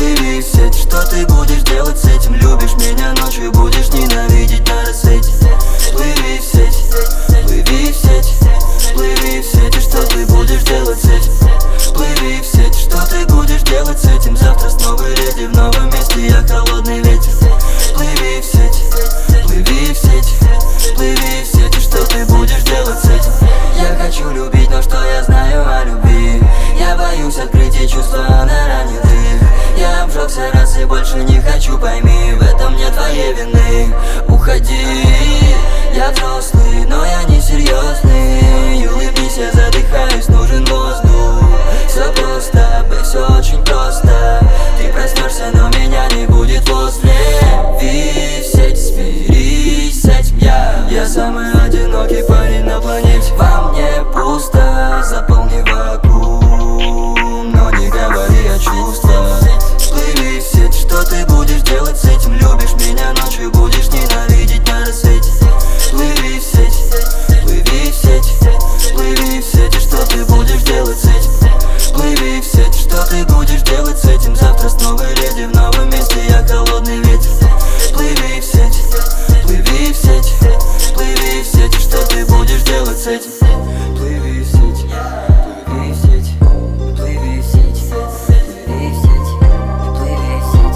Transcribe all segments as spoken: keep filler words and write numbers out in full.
Плыви в сеть, что ты будешь делать с этим? Любишь меня ночью, будешь ненавидеть на рассвете. Плыви в сеть, плыви в сеть, плыви в сеть, и что ты будешь делать с этим? Плыви в сеть, что ты будешь делать с этим? Завтра с новой леди в новом месте, я холодный ветер. Плыви в сеть, плыви в сеть, плыви в сеть, и что ты будешь делать с этим? Я хочу любить, но что я знаю о любви? Я боюсь открыть и чувства, она ранит их. Я обжегся раз и больше не хочу, пойми, в этом нет твоей вины. Уходи, я взрослый, но я не серьезный. Улыбнись, я задыхаюсь, нужен воздух. Все просто, бэй, все очень просто. Ты проснешься, но меня не будет возле. Плыви в сеть, смирись с этим, я Я самый одинокий парень на планете. Во мне пусто, заполни вакуум, но не говори о чувствах. Плыви в сеть, что ты будешь делать с этим? Любишь меня ночью, будешь ненавидеть на рассвете. Плыви в сеть, плыви в сеть, плыви в сеть, и что ты будешь делать с этим? Плыви в сеть, что ты будешь делать с этим? Завтра с новой леди в новом месте, я холодный ветер. Плыви в сеть, плыви в сеть, плыви в сеть, и что ты будешь делать с этим? Плыви в сеть, плыви в сеть, плыви в сеть, плыви в сеть, плыви в сеть,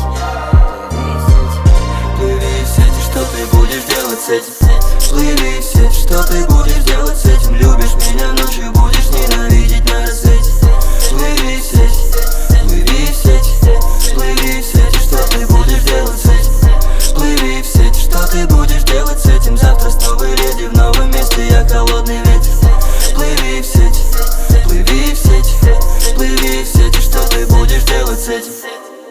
плыви в сеть, и что ты будешь делать с этим? Плыви в сеть, что ты будешь делать с этим? Любишь меня ночью, будешь ненавидеть на рассвете. Плыви в сеть, плыви в сеть, плыви в сеть, и что ты будешь делать с этим? Плыви в сеть, что ты будешь делать с этим? Завтра с новой леди в новом месте, я холодный ветер. Плыви в сеть, плыви в сеть, плыви в сеть, и что ты будешь делать с этим?